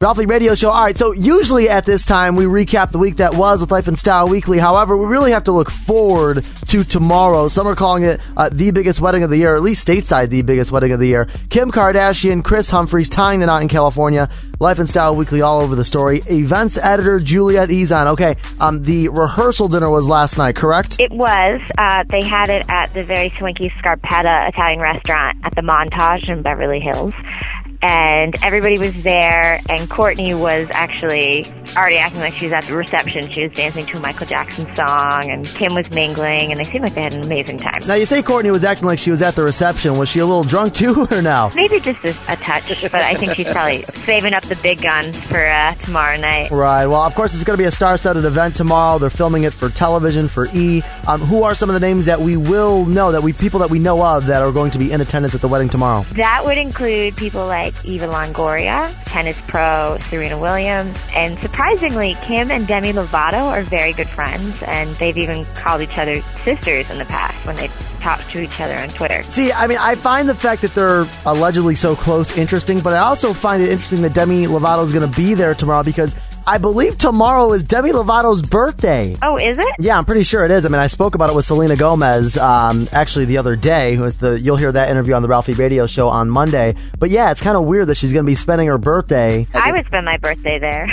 Ralphie Radio Show. All right, so usually at this time we recap the week that was with Life and Style Weekly. However, we really have to look forward to tomorrow. Some are calling it the biggest wedding of the year, or at least stateside the biggest wedding of the year. Kim Kardashian, Chris Humphries tying the knot in California. Life and Style Weekly all over the story. Events editor Juliet Ezon. Okay, the rehearsal dinner was last night, correct? It was. They had it at the very swanky Scarpetta Italian restaurant at the Montage in Beverly Hills. And everybody was there, and Courtney was actually already acting like she was at the reception. She was dancing to a Michael Jackson song, and Kim was mingling, and they seemed like they had an amazing time. Now, you say Courtney was acting like she was at the reception. Was she a little drunk, too, or no? Maybe just a touch, but I think she's probably saving up the big guns for tomorrow night. Right. Well, of course, it's going to be a star-studded event tomorrow. They're filming it for television, for E! Who are some of the names that we will know, people that we know of that are going to be in attendance at the wedding tomorrow? That would include people like Eva Longoria, tennis pro Serena Williams, and surprisingly, Kim and Demi Lovato are very good friends, and they've even called each other sisters in the past when they talk to each other on Twitter. See, I mean, I find the fact that they're allegedly so close interesting, but I also find it interesting that Demi Lovato is going to be there tomorrow because I believe tomorrow is Demi Lovato's birthday. Oh, is it? Yeah, I'm pretty sure it is. I mean, I spoke about it with Selena Gomez actually the other day. You'll hear that interview on the Ralphie Radio Show on Monday. But yeah, it's kind of weird that she's going to be spending her birthday. I would spend my birthday there.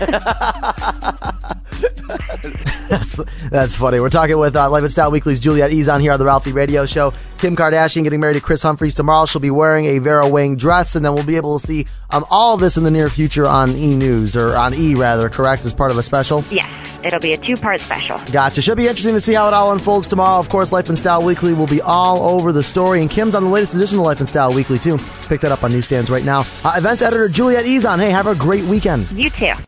That's funny. We're talking with Life and Style Weekly's Juliet Ezon here on the Ralphie Radio Show. Kim Kardashian getting married to Chris Humphries tomorrow. She'll be wearing a Vera Wang dress, and then we'll be able to see all of this in the near future on E! News, or on E! rather, correct, as part of a special? Yes. It'll be a 2-part special. Gotcha. Should be interesting to see how it all unfolds tomorrow. Of course, Life and Style Weekly will be all over the story, and Kim's on the latest edition of Life and Style Weekly, too. Pick that up on newsstands right now. Events editor Juliet Ezon. Hey, have a great weekend. You too.